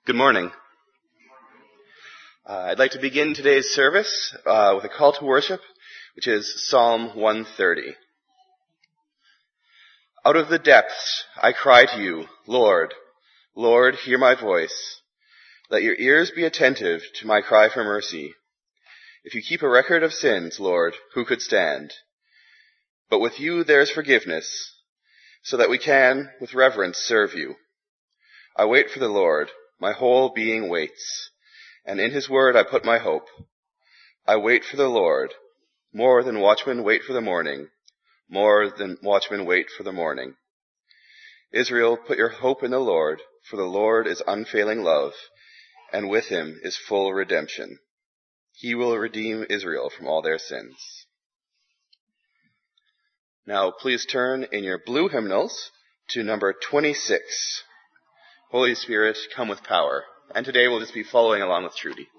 Good morning. I'd like to begin today's service with a call to worship, which is Psalm 130. Out of the depths I cry to you, Lord. Lord, hear my voice. Let your ears be attentive to my cry for mercy. If you keep a record of sins, Lord, who could stand? But with you there is forgiveness, so that we can, with reverence, serve you. I wait for the Lord. My whole being waits, and in his word I put my hope. I wait for the Lord, more than watchmen wait for the morning, more than watchmen wait for the morning. Israel, put your hope in the Lord, for the Lord is unfailing love, and with him is full redemption. He will redeem Israel from all their sins. Now please turn in your blue hymnals to number 26. Holy Spirit, come with power. And today we'll just be following along with Trudy.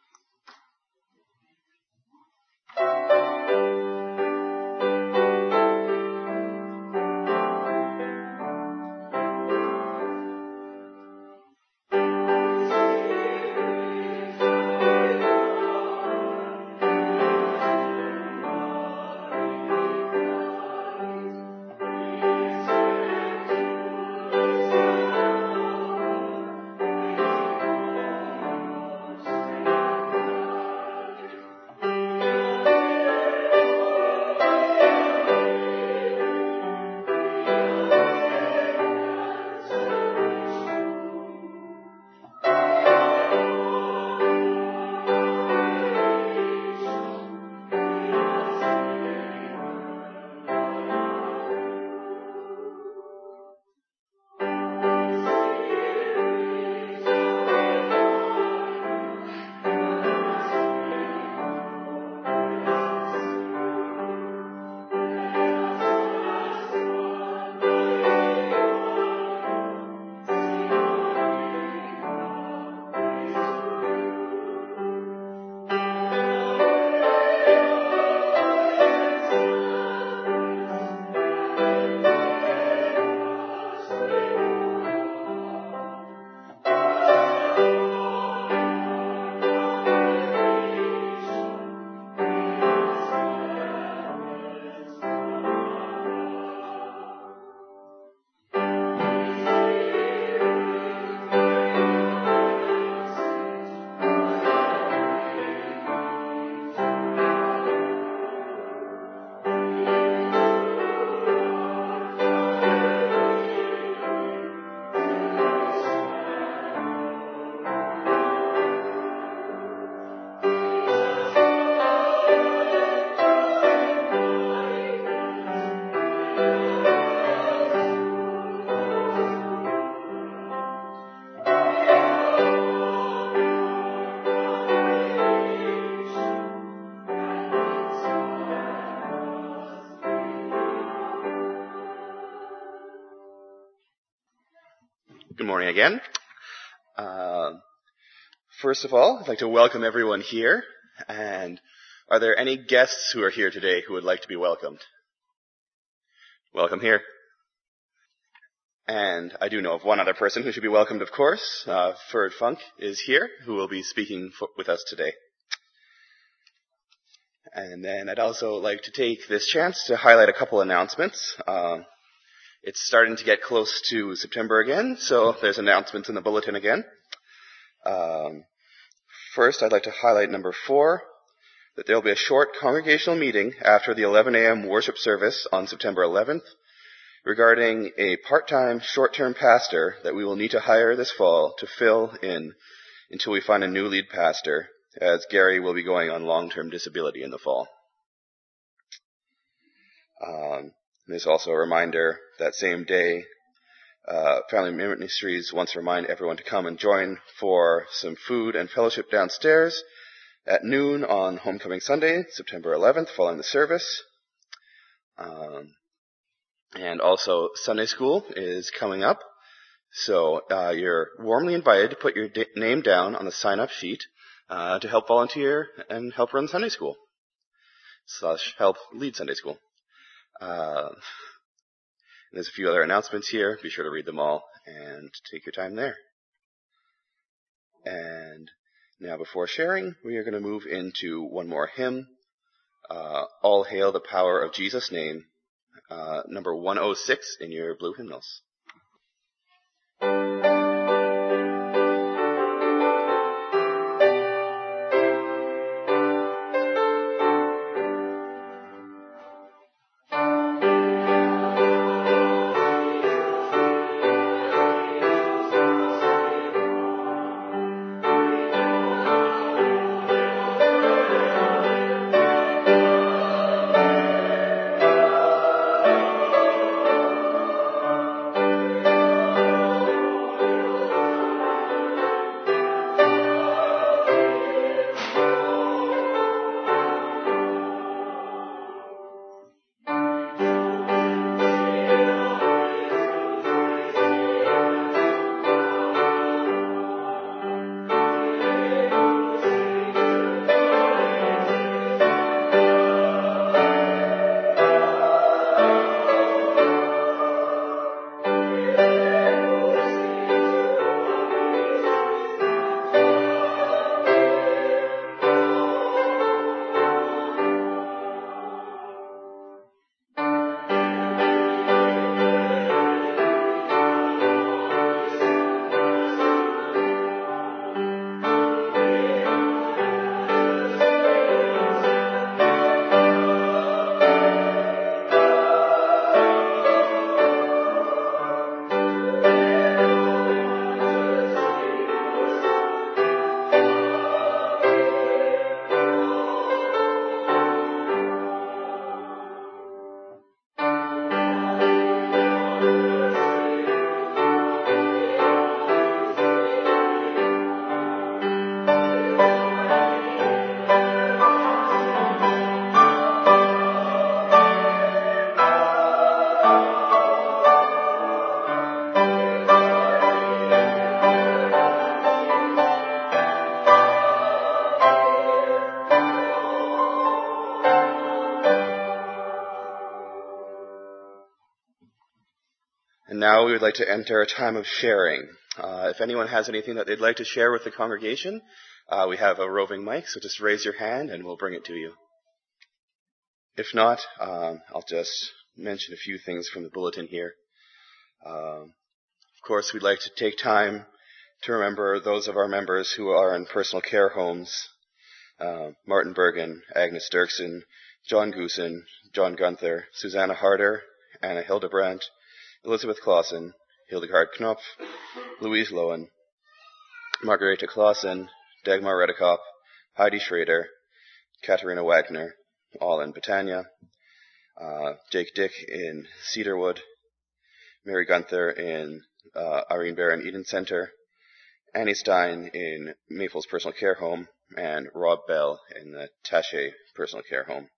Good morning again. First of all, I'd like to welcome everyone here. And are there any guests who are here today who would like to be welcomed? Welcome here. And I do know of one other person who should be welcomed, of course. Ferd Funk is here, who will be speaking with us today. And then I'd also like to take this chance to highlight a couple announcements. It's starting to get close to September again, so there's announcements in the bulletin again. First, I'd like to highlight number 4, that there will be a short congregational meeting after the 11 a.m. worship service on September 11th regarding a part-time, short-term pastor that we will need to hire this fall to fill in until we find a new lead pastor, as Gary will be going on long-term disability in the fall. There's also a reminder that same day, Family Ministries wants to remind everyone to come and join for some food and fellowship downstairs at noon on Homecoming Sunday, September 11th, following the service. And also Sunday School is coming up, so you're warmly invited to put your name down on the sign-up sheet to help volunteer and help run Sunday School, / help lead Sunday School. There's a few other announcements here. Be sure to read them all and take your time there. And now before sharing, we are going to move into one more hymn, All Hail the Power of Jesus' Name, number 106 in your blue hymnals. And now we would like to enter a time of sharing. If anyone has anything that they'd like to share with the congregation, we have a roving mic, so just raise your hand and we'll bring it to you. If not, I'll just mention a few things from the bulletin here. Of course, we'd like to take time to remember those of our members who are in personal care homes. Martin Bergen, Agnes Dirksen, John Goosen, John Gunther, Susanna Harder, Anna Hildebrandt, Elizabeth Clausen, Hildegard Knopf, Louise Lowen, Margareta Clausen, Dagmar Redekop, Heidi Schrader, Katharina Wagner, all in Britannia, Jake Dick in Cedarwood, Mary Gunther in Irene Barron Eden Center, Annie Stein in Maples Personal Care Home, and Rob Bell in the Taché Personal Care Home.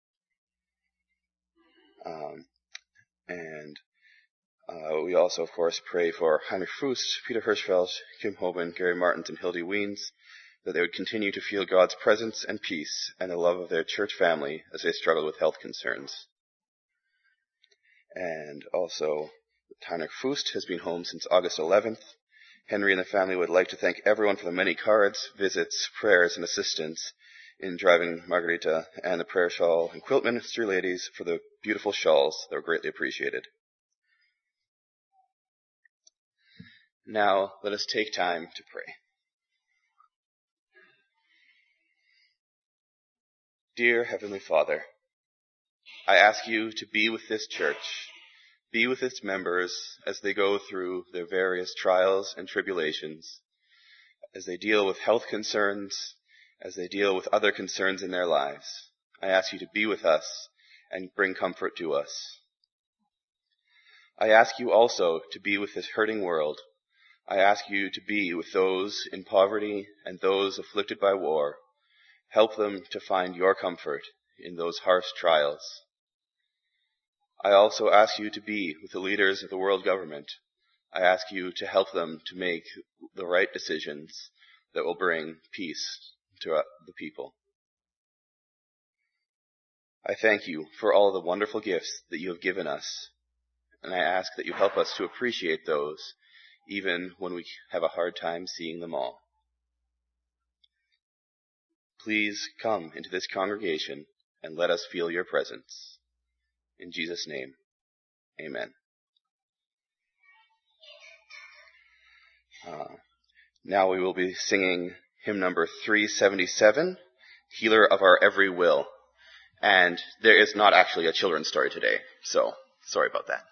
We also, of course, pray for Heinrich Fust, Peter Hirschfeld, Kim Hoban, Gary Martins, and Hildy Weens, that they would continue to feel God's presence and peace and the love of their church family as they struggle with health concerns. And also, Heinrich Fust has been home since August 11th. Henry and the family would like to thank everyone for the many cards, visits, prayers, and assistance in driving Margarita and the prayer shawl and quilt ministry ladies for the beautiful shawls that were greatly appreciated. Now, let us take time to pray. Dear Heavenly Father, I ask you to be with this church, be with its members as they go through their various trials and tribulations, as they deal with health concerns, as they deal with other concerns in their lives. I ask you to be with us and bring comfort to us. I ask you also to be with this hurting world. I ask you to be with those in poverty and those afflicted by war. Help them to find your comfort in those harsh trials. I also ask you to be with the leaders of the world government. I ask you to help them to make the right decisions that will bring peace to the people. I thank you for all the wonderful gifts that you have given us, and I ask that you help us to appreciate those, even when we have a hard time seeing them all. please come into this congregation and let us feel your presence. In Jesus' name, amen. Now we will be singing hymn number 377, Healer of Our Every Will. And there is not actually a children's story today, so sorry about that.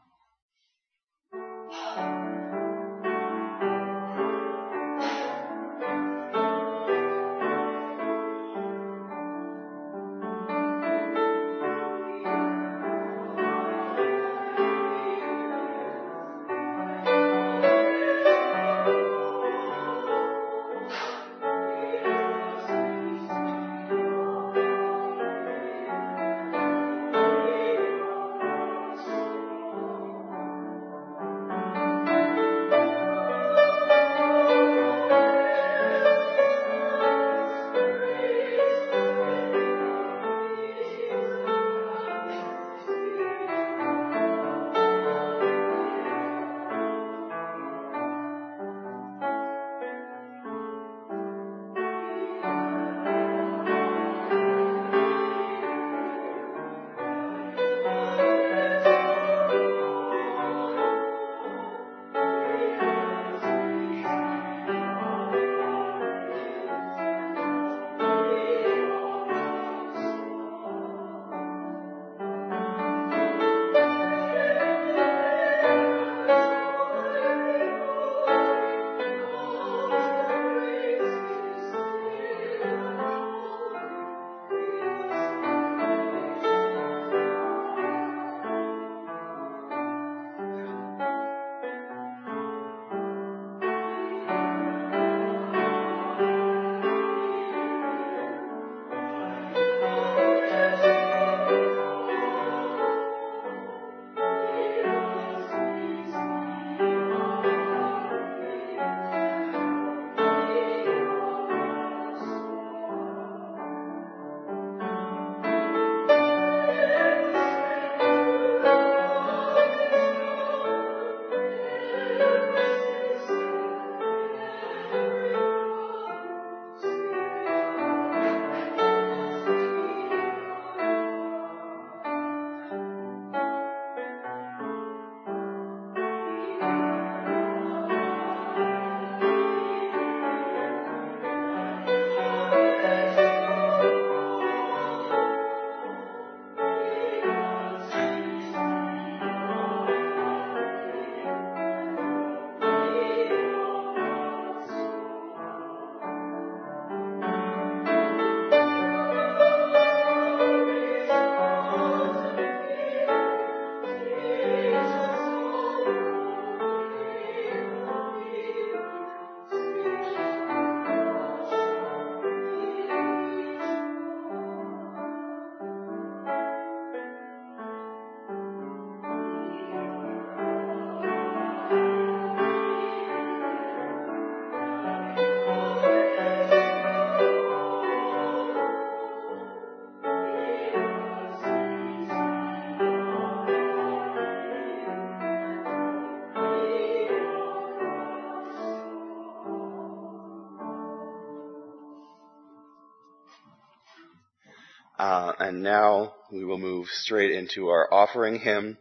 And now we will move straight into our offering hymn,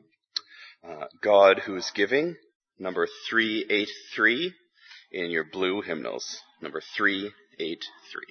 God Who is Giving, number 383 in your blue hymnals, number 383.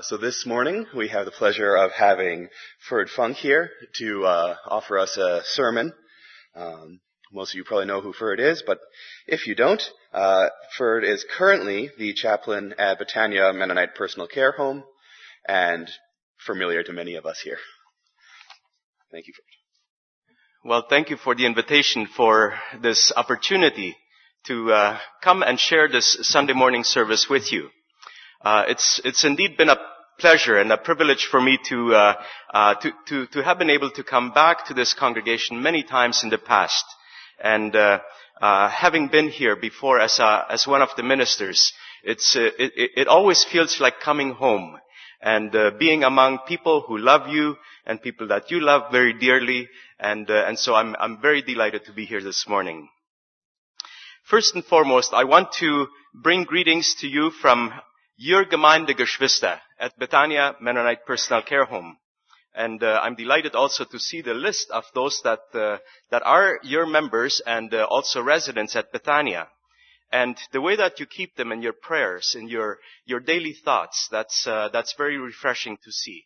So this morning we have the pleasure of having Ferd Funk here to offer us a sermon. Most of you probably know who Ferd is, but if you don't, Ferd is currently the chaplain at Betania Mennonite Personal Care Home and familiar to many of us here. Thank you, Ferd. Well, thank you for the invitation for this opportunity to come and share this Sunday morning service with you. It's indeed been a pleasure and a privilege for me to have been able to come back to this congregation many times in the past. And having been here before as one of the ministers, it always feels like coming home and being among people who love you and people that you love very dearly. And so I'm very delighted to be here this morning. First and foremost, I want to bring greetings to you from your Gemeindegeschwister at Betania Mennonite Personal Care Home. And I'm delighted also to see the list of those that are your members and also residents at Betania. And the way that you keep them in your prayers, in your daily thoughts, that's very refreshing to see.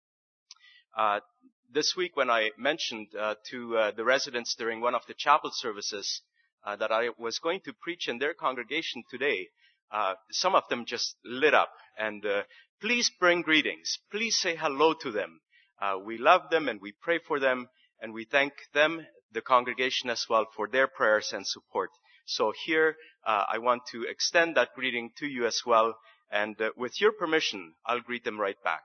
This week when I mentioned to the residents during one of the chapel services that I was going to preach in their congregation today, some of them just lit up. And please bring greetings. Please say hello to them. We love them and we pray for them, and we thank them, the congregation as well, for their prayers and support. So here, I want to extend that greeting to you as well, and with your permission, I'll greet them right back.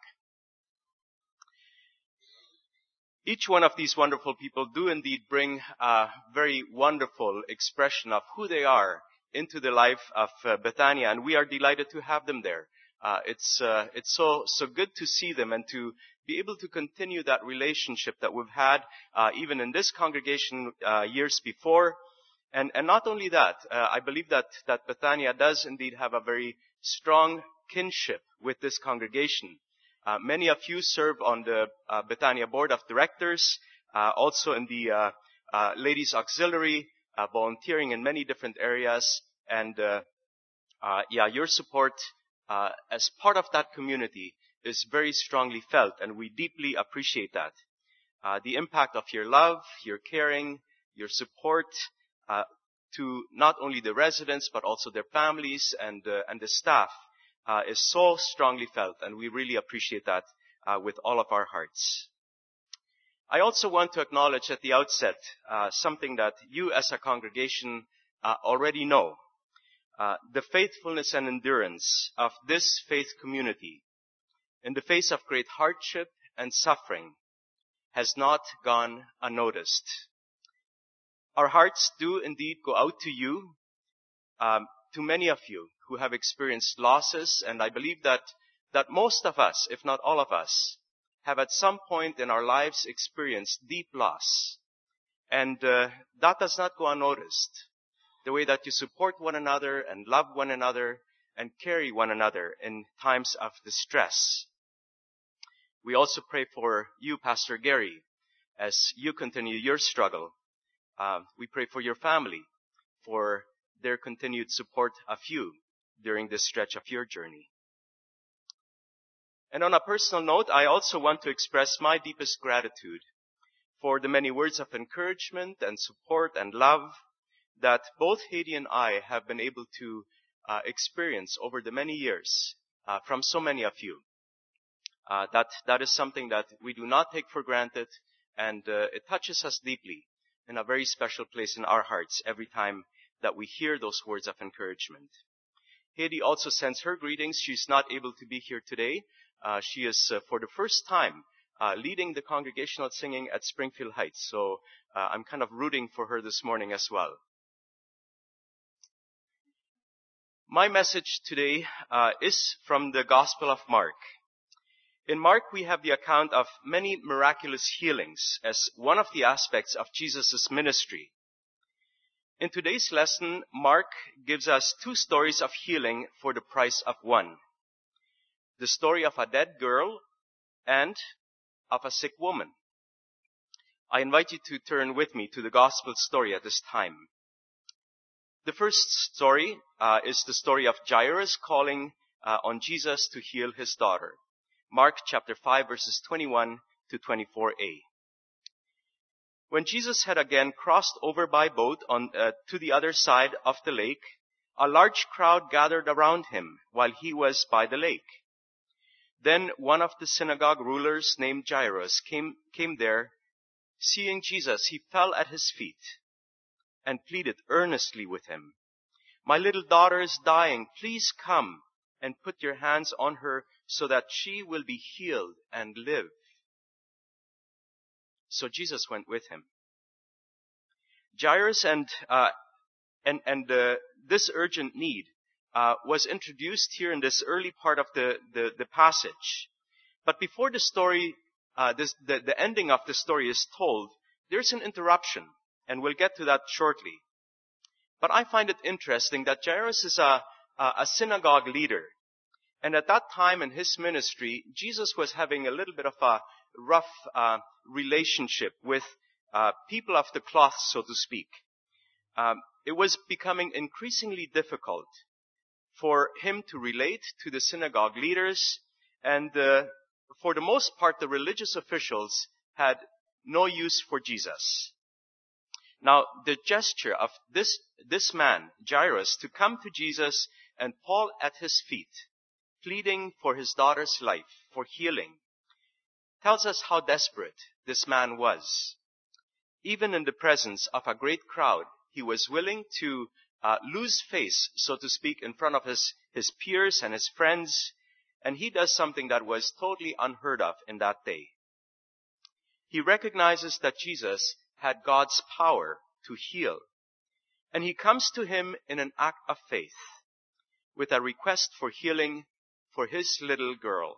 Each one of these wonderful people do indeed bring a very wonderful expression of who they are into the life of Betania, and we are delighted to have them there. It's so good to see them and to be able to continue that relationship that we've had even in this congregation years before. And not only that, I believe that Betania does indeed have a very strong kinship with this congregation. Many of you serve on the Betania Board of Directors, also in the Ladies Auxiliary, volunteering in many different areas. And your support as part of that community is very strongly felt, and we deeply appreciate that. The impact of your love, your caring, your support to not only the residents but also their families and the staff is so strongly felt, and we really appreciate that with all of our hearts. I also want to acknowledge at the outset something that you as a congregation already know. The faithfulness and endurance of this faith community in the face of great hardship and suffering has not gone unnoticed. Our hearts do indeed go out to you, to many of you who have experienced losses, and I believe that most of us, if not all of us, have at some point in our lives experienced deep loss. And that does not go unnoticed. The way that you support one another and love one another and carry one another in times of distress. We also pray for you, Pastor Gary, as you continue your struggle. We pray for your family, for their continued support of you during this stretch of your journey. And on a personal note, I also want to express my deepest gratitude for the many words of encouragement and support and love that both Hedy and I have been able to experience over the many years from so many of you. That is something that we do not take for granted, and it touches us deeply in a very special place in our hearts every time that we hear those words of encouragement. Hedy also sends her greetings. She's not able to be here today. She is, for the first time, leading the congregational singing at Springfield Heights. So I'm kind of rooting for her this morning as well. My message today is from the Gospel of Mark. In Mark, we have the account of many miraculous healings as one of the aspects of Jesus' ministry. In today's lesson, Mark gives us two stories of healing for the price of one. The story of a dead girl and of a sick woman. I invite you to turn with me to the gospel story at this time. The first story is the story of Jairus calling on Jesus to heal his daughter. Mark chapter 5 verses 21 to 24a. When Jesus had again crossed over by boat to the other side of the lake, a large crowd gathered around him while he was by the lake. Then one of the synagogue rulers named Jairus came there. Seeing Jesus, he fell at his feet and pleaded earnestly with him. "My little daughter is dying. Please come and put your hands on her so that she will be healed and live." So Jesus went with him. Jairus and this urgent need was introduced here in this early part of the passage. But before the story, the ending of the story is told, there's an interruption, and we'll get to that shortly. But I find it interesting that Jairus is a synagogue leader. And at that time in his ministry, Jesus was having a little bit of a rough relationship with people of the cloth, so to speak. It was becoming increasingly difficult for him to relate to the synagogue leaders, and for the most part, the religious officials had no use for Jesus. Now, the gesture of this man, Jairus, to come to Jesus and fall at his feet, pleading for his daughter's life, for healing, tells us how desperate this man was. Even in the presence of a great crowd, he was willing to lose face, so to speak, in front of his peers and his friends, and he does something that was totally unheard of in that day. He recognizes that Jesus had God's power to heal, and he comes to him in an act of faith with a request for healing for his little girl.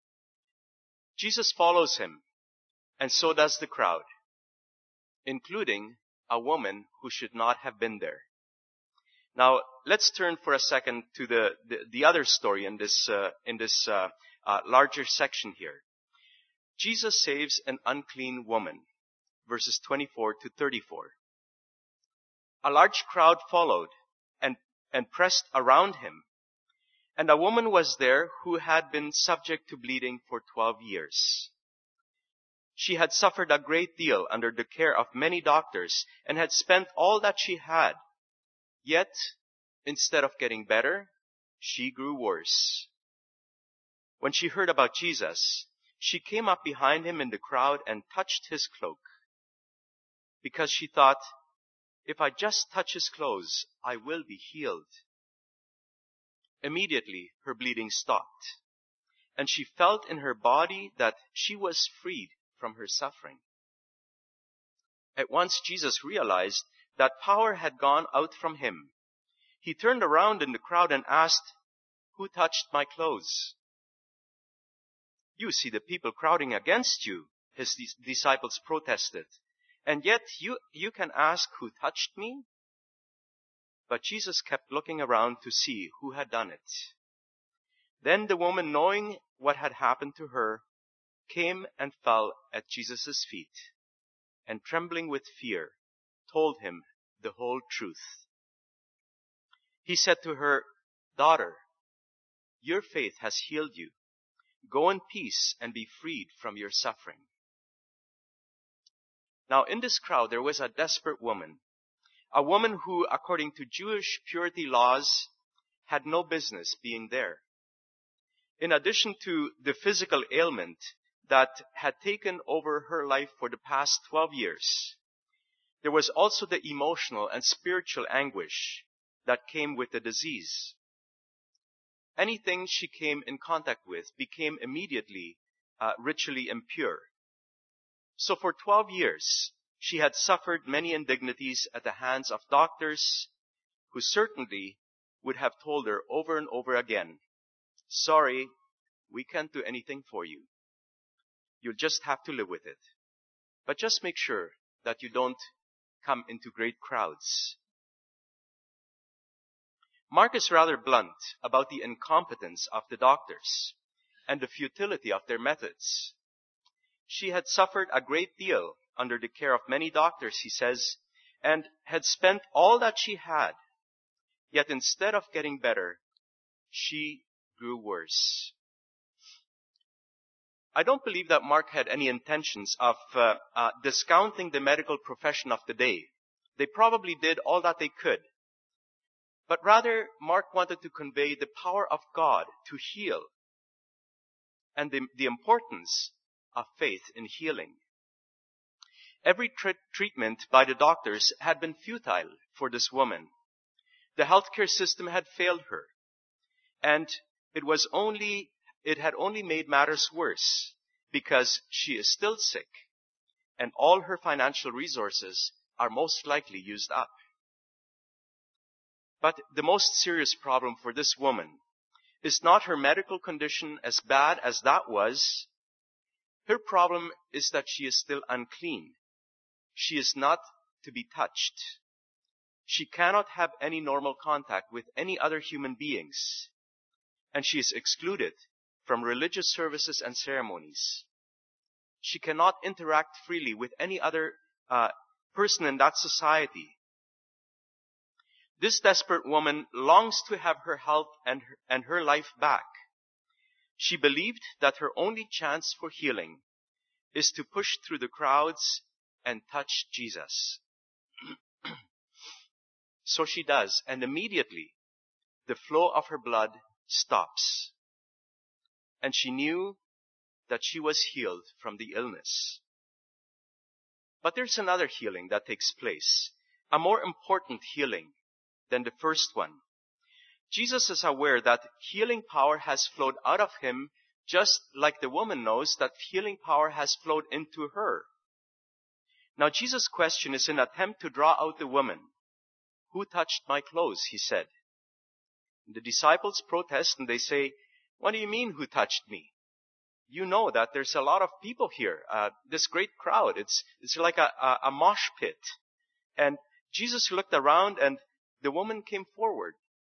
Jesus follows him, and so does the crowd, including a woman who should not have been there. Now, let's turn for a second to the other story in this larger section here. Jesus saves an unclean woman, verses 24 to 34. A large crowd followed and pressed around him, and a woman was there who had been subject to bleeding for 12 years. She had suffered a great deal under the care of many doctors and had spent all that she had. Yet, instead of getting better, she grew worse. When she heard about Jesus, she came up behind him in the crowd and touched his cloak, because she thought, "If I just touch his clothes, I will be healed." Immediately, her bleeding stopped, and she felt in her body that she was freed from her suffering. At once, Jesus realized that power had gone out from him. He turned around in the crowd and asked, "Who touched my clothes?" "You see the people crowding against you," his disciples protested. "And yet you can ask, 'Who touched me?'" But Jesus kept looking around to see who had done it. Then the woman, knowing what had happened to her, came and fell at Jesus' feet, and trembling with fear, told him the whole truth. He said to her, "Daughter, your faith has healed you. Go in peace and be freed from your suffering." Now in this crowd there was a desperate woman, a woman who, according to Jewish purity laws, had no business being there. In addition to the physical ailment that had taken over her life for the past 12 years, there was also the emotional and spiritual anguish that came with the disease. Anything she came in contact with became immediately ritually impure. So for 12 years, she had suffered many indignities at the hands of doctors who certainly would have told her over and over again, "Sorry, we can't do anything for you. You'll just have to live with it. But just make sure that you don't come into great crowds." Mark is rather blunt about the incompetence of the doctors and the futility of their methods. She had suffered a great deal under the care of many doctors, he says, and had spent all that she had. Yet instead of getting better, she grew worse. I don't believe that Mark had any intentions of discounting the medical profession of the day. They probably did all that they could. But rather, Mark wanted to convey the power of God to heal and the importance of faith in healing. Every treatment by the doctors had been futile for this woman. The healthcare system had failed her. And it had only made matters worse because she is still sick and all her financial resources are most likely used up. But the most serious problem for this woman is not her medical condition, as bad as that was. Her problem is that she is still unclean. She is not to be touched. She cannot have any normal contact with any other human beings. And she is excluded from religious services and ceremonies. She cannot interact freely with any other person in that society. This desperate woman longs to have her health and her life back. She believed that her only chance for healing is to push through the crowds and touch Jesus. So she does, and immediately the flow of her blood stops. And she knew that she was healed from the illness. But there's another healing that takes place, a more important healing than the first one. Jesus is aware that healing power has flowed out of him, just like the woman knows that healing power has flowed into her. Now Jesus' question is an attempt to draw out the woman. Who touched my clothes? He said. The disciples protest and they say, what do you mean, who touched me? You know that there's a lot of people here, this great crowd. It's like a mosh pit. And Jesus looked around and the woman came forward.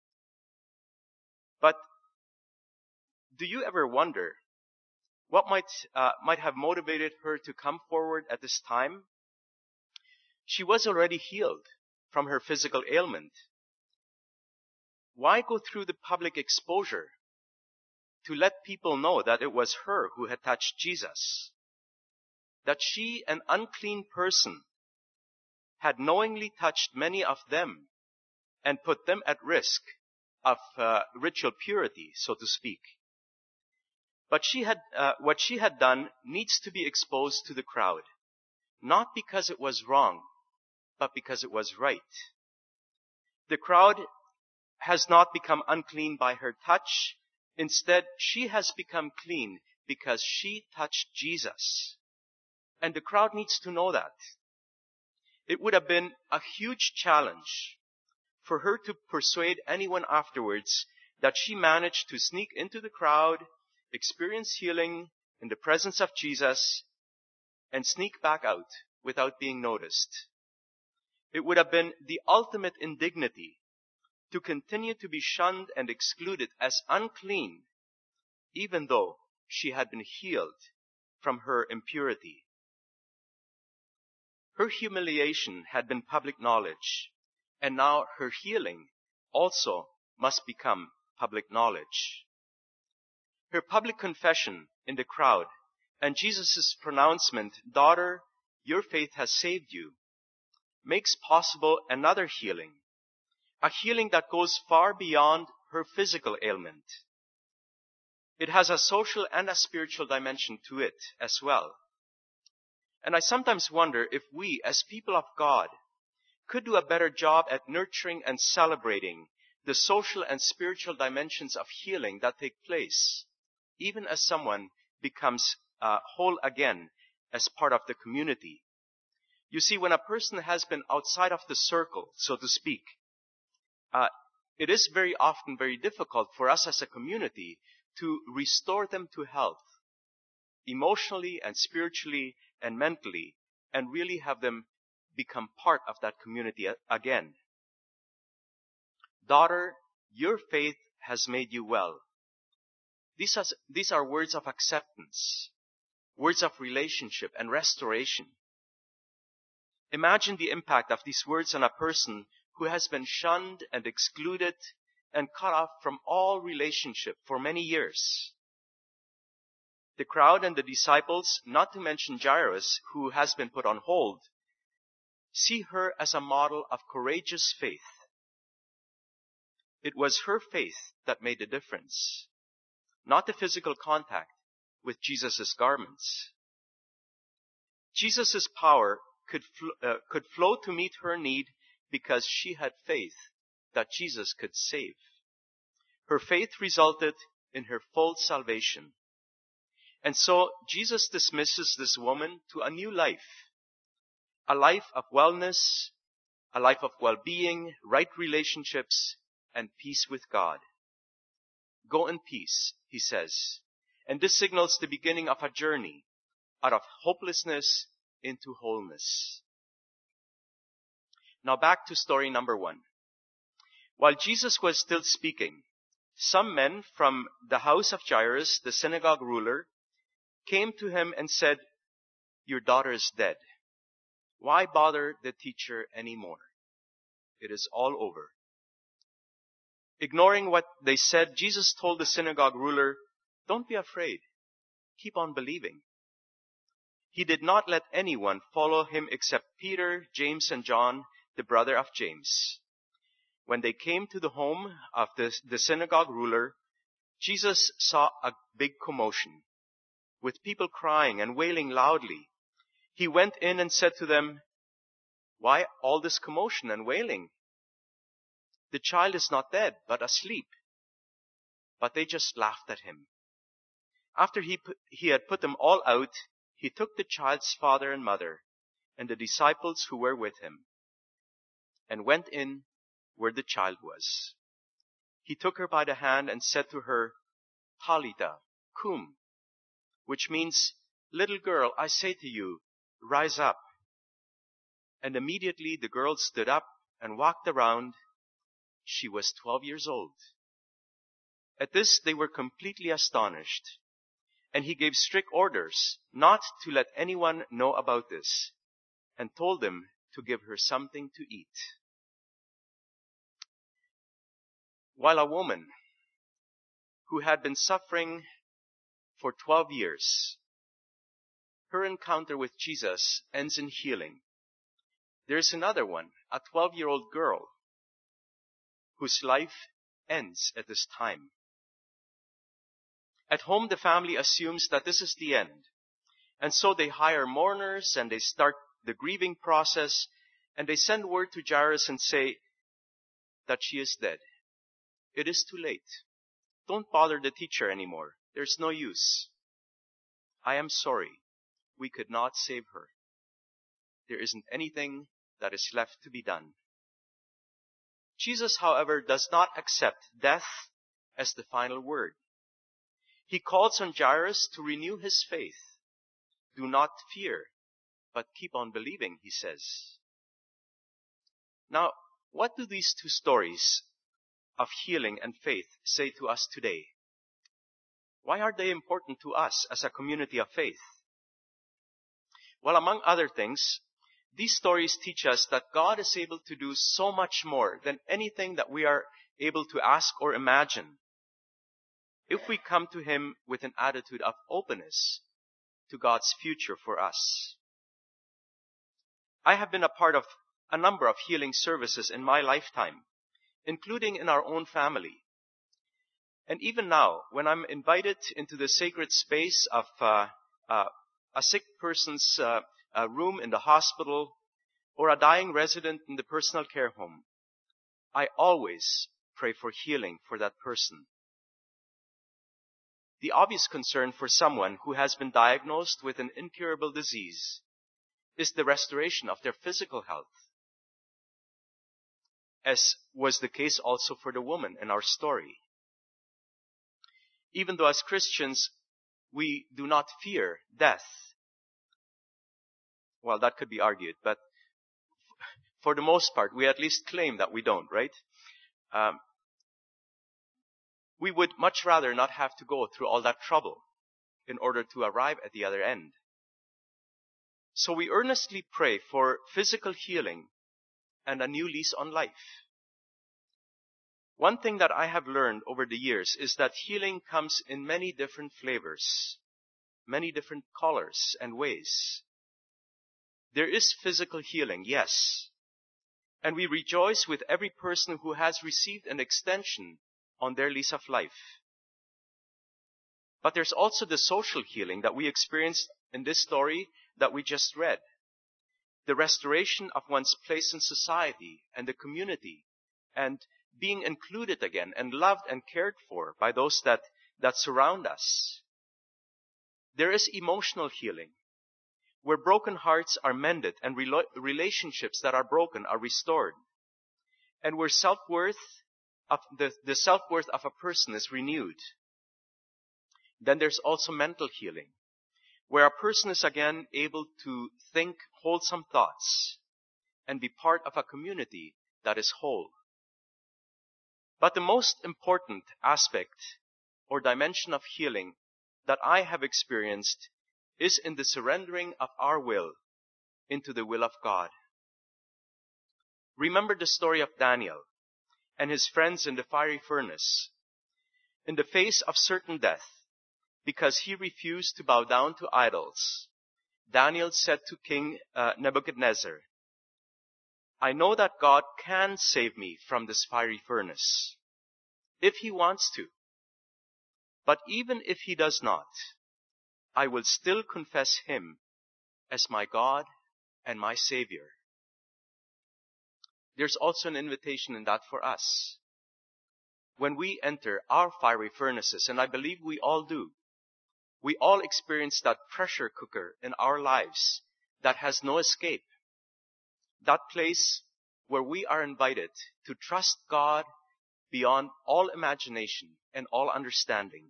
But do you ever wonder what might have motivated her to come forward at this time? She was already healed from her physical ailment. Why go through the public exposure to let people know that it was her who had touched Jesus? That she, an unclean person, had knowingly touched many of them and put them at risk of ritual purity, so to speak. But what she had done needs to be exposed to the crowd, not because it was wrong, but because it was right. The crowd has not become unclean by her touch. Instead, she has become clean because she touched Jesus. And the crowd needs to know that. It would have been a huge challenge for her to persuade anyone afterwards that she managed to sneak into the crowd, experience healing in the presence of Jesus, and sneak back out without being noticed. It would have been the ultimate indignity to continue to be shunned and excluded as unclean, even though she had been healed from her impurity. Her humiliation had been public knowledge, and now her healing also must become public knowledge. Her public confession in the crowd and Jesus' pronouncement, "Daughter, your faith has saved you," makes possible another healing, a healing that goes far beyond her physical ailment. It has a social and a spiritual dimension to it as well. And I sometimes wonder if we, as people of God, could do a better job at nurturing and celebrating the social and spiritual dimensions of healing that take place, even as someone becomes whole again as part of the community. You see, when a person has been outside of the circle, so to speak, it is very often very difficult for us as a community to restore them to health, emotionally and spiritually and mentally, and really have them become part of that community again. Daughter, your faith has made you well. These are words of acceptance, words of relationship and restoration. Imagine the impact of these words on a person who has been shunned and excluded and cut off from all relationship for many years. The crowd and the disciples, not to mention Jairus, who has been put on hold, see her as a model of courageous faith. It was her faith that made the difference, not the physical contact with Jesus' garments. Jesus' power could flow to meet her need because she had faith that Jesus could save. Her faith resulted in her full salvation. And so Jesus dismisses this woman to a new life, a life of wellness, a life of well-being, right relationships, and peace with God. Go in peace, he says. And this signals the beginning of a journey out of hopelessness into wholeness. Now back to story number 1. While Jesus was still speaking, some men from the house of Jairus, the synagogue ruler, came to him and said, "Your daughter is dead. Why bother the teacher anymore? It is all over." Ignoring what they said, Jesus told the synagogue ruler, "Don't be afraid. Keep on believing." He did not let anyone follow him except Peter, James, and John, the brother of James. When they came to the home of the synagogue ruler, Jesus saw a big commotion, with people crying and wailing loudly. He went in and said to them, "Why all this commotion and wailing? The child is not dead, but asleep." But they just laughed at him. After he had put them all out, he took the child's father and mother and the disciples who were with him and went in where the child was. He took her by the hand and said to her, "Talitha cum," which means, "Little girl, I say to you, rise up." And immediately the girl stood up and walked around. She was 12 years old. At this, they were completely astonished. And he gave strict orders not to let anyone know about this, and told them to give her something to eat. While a woman who had been suffering for 12 years, her encounter with Jesus ends in healing, there is another one, a 12-year-old girl, whose life ends at this time. At home, the family assumes that this is the end. And so they hire mourners and they start the grieving process, and they send word to Jairus and say that she is dead. It is too late. Don't bother the teacher anymore. There's no use. I am sorry. We could not save her. There isn't anything that is left to be done. Jesus, however, does not accept death as the final word. He calls on Jairus to renew his faith. Do not fear, but keep on believing, he says. Now, what do these two stories of healing and faith say to us today? Why are they important to us as a community of faith? Well, among other things, these stories teach us that God is able to do so much more than anything that we are able to ask or imagine, if we come to Him with an attitude of openness to God's future for us. I have been a part of a number of healing services in my lifetime, including in our own family. And even now, when I'm invited into the sacred space of a sick person's room in the hospital or a dying resident in the personal care home, I always pray for healing for that person. The obvious concern for someone who has been diagnosed with an incurable disease is the restoration of their physical health, as was the case also for the woman in our story. Even though as Christians, we do not fear death. Well, that could be argued, but for the most part, we at least claim that we don't, right? We would much rather not have to go through all that trouble in order to arrive at the other end. So we earnestly pray for physical healing and a new lease on life. One thing that I have learned over the years is that healing comes in many different flavors. many different colors and ways. There is physical healing, yes. And we rejoice with every person who has received an extension on their lease of life. But there's also the social healing that we experienced in this story that we just read. The restoration of one's place in society and the community, and being included again and loved and cared for by those that surround us. There is emotional healing, where broken hearts are mended and relationships that are broken are restored, and where the self-worth of a person is renewed. Then there's also mental healing, where a person is again able to think wholesome thoughts and be part of a community that is whole. But the most important aspect or dimension of healing that I have experienced is in the surrendering of our will into the will of God. Remember the story of Daniel and his friends in the fiery furnace. In the face of certain death, because he refused to bow down to idols, Daniel said to King Nebuchadnezzar, I know that God can save me from this fiery furnace, if he wants to. But even if he does not, I will still confess him as my God and my Savior. There's also an invitation in that for us. When we enter our fiery furnaces, and I believe we all do, we all experience that pressure cooker in our lives that has no escape. That place where we are invited to trust God beyond all imagination and all understanding.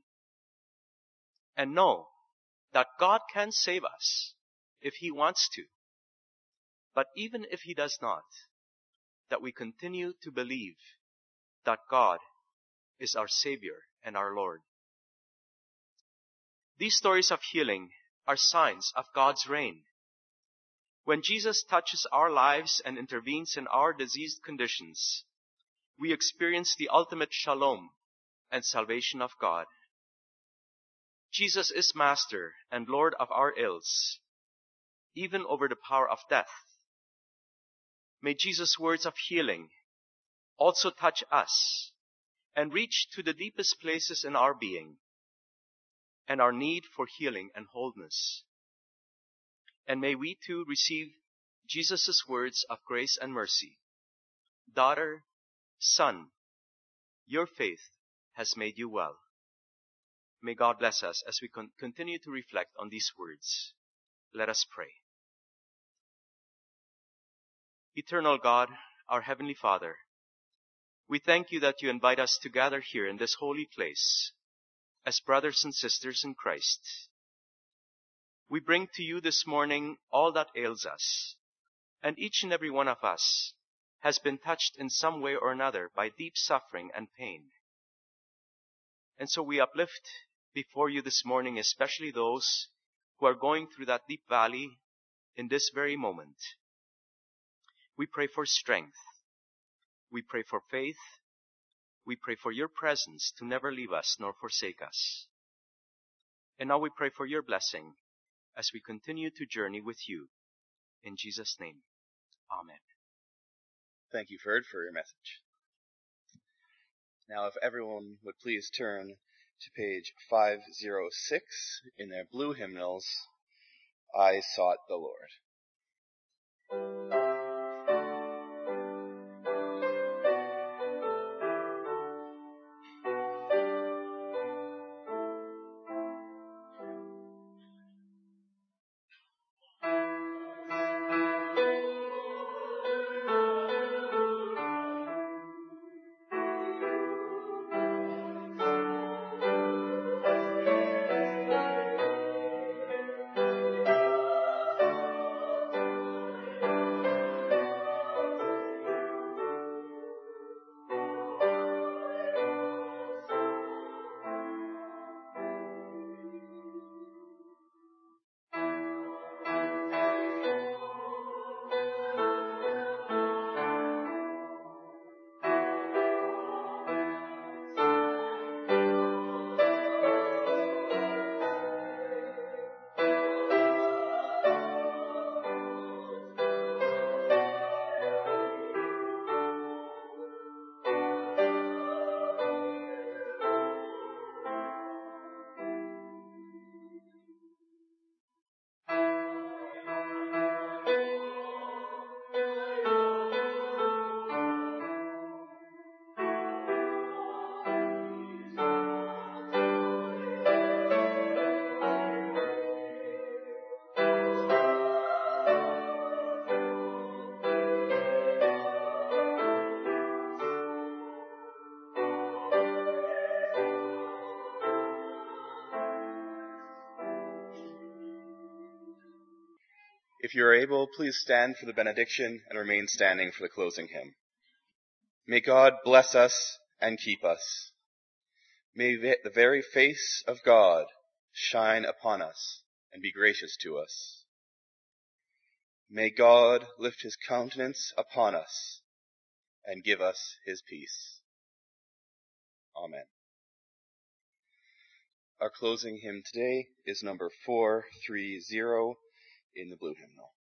And know that God can save us if he wants to. But even if he does not, that we continue to believe that God is our Savior and our Lord. These stories of healing are signs of God's reign. When Jesus touches our lives and intervenes in our diseased conditions, we experience the ultimate shalom and salvation of God. Jesus is Master and Lord of our ills, even over the power of death. May Jesus' words of healing also touch us and reach to the deepest places in our being and our need for healing and wholeness. And may we too receive Jesus' words of grace and mercy. Daughter, son, your faith has made you well. May God bless us as we continue to reflect on these words. Let us pray. Eternal God, our Heavenly Father, we thank you that you invite us to gather here in this holy place as brothers and sisters in Christ. We bring to you this morning all that ails us, and each and every one of us has been touched in some way or another by deep suffering and pain. And so we uplift before you this morning, especially those who are going through that deep valley in this very moment. We pray for strength. We pray for faith. We pray for your presence to never leave us nor forsake us. And now we pray for your blessing as we continue to journey with you. In Jesus' name, amen. Thank you, Ferd, for your message. Now, if everyone would please turn to page 506 in their blue hymnals, I Sought the Lord. If you are able, please stand for the benediction and remain standing for the closing hymn. May God bless us and keep us. May the very face of God shine upon us and be gracious to us. May God lift his countenance upon us and give us his peace. Amen. Our closing hymn today is number 430 in the blue hymnal.